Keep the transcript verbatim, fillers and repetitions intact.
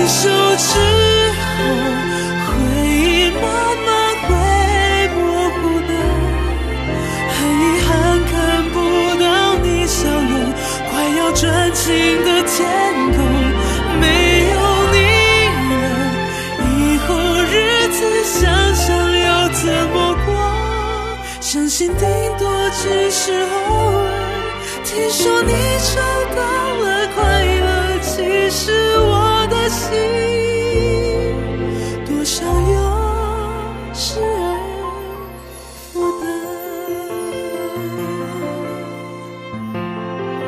手之后，回忆慢慢会模糊的，很遗憾看不到你笑容，快要转晴的天空，没有你了，以后日子想想要怎么过？相信顶多只是偶尔，听说你找到了快乐，其实我的心